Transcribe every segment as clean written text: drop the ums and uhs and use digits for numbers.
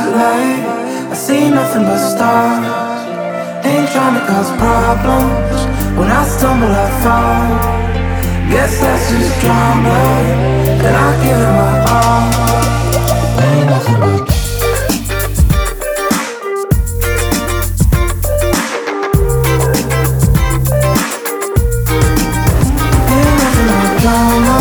spotlight. I see nothing but stars. Ain't trying to cause problems. When I stumble, I fall. Guess that's just drama, and I give it my all. Ain't nothing but drama.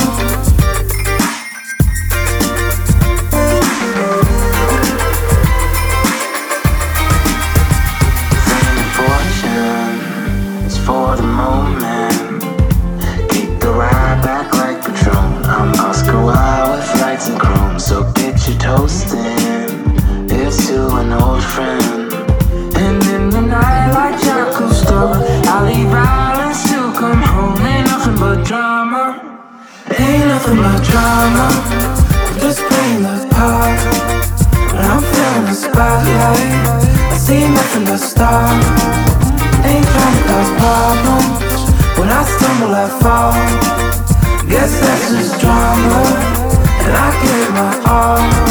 For the moment, keep the ride back like Patron. I'm Oscar Wilde with lights and chrome, so get your toast in. Here's to an old friend. And in the night like Jacques Cousteau, I'll leave violence to come home. Ain't nothing but drama. Ain't nothing but drama. I'm just playing the part. When I'm feeling the spotlight, I see nothing but stars. Ain't trying to cause problems. When I stumble, I fall. Guess that's just drama, and I give it my all.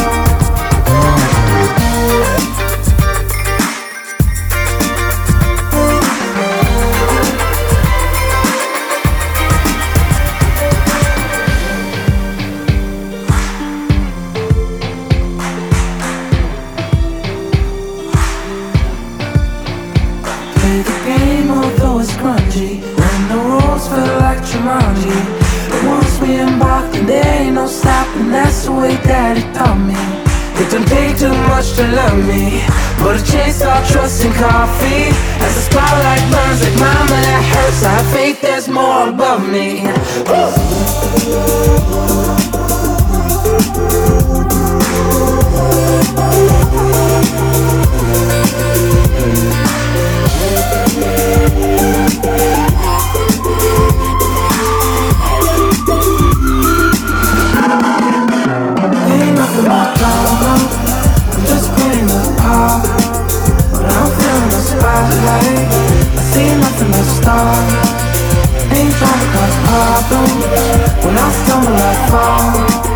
Play the game, although it's grungy. When the rules feel like Jumanji. But once we embark, then there ain't no stopping. That's the way Daddy taught me. It don't take too much to love me, but a chase all trust in coffee. As the spotlight burns like mama, that hurts. I have faith there's more above me. Ain't nothing but drama. I'm just playing the part. When I'm feeling the spotlight, I see nothing but stars. Ain't trying to cause problems. When I stumble, I fall.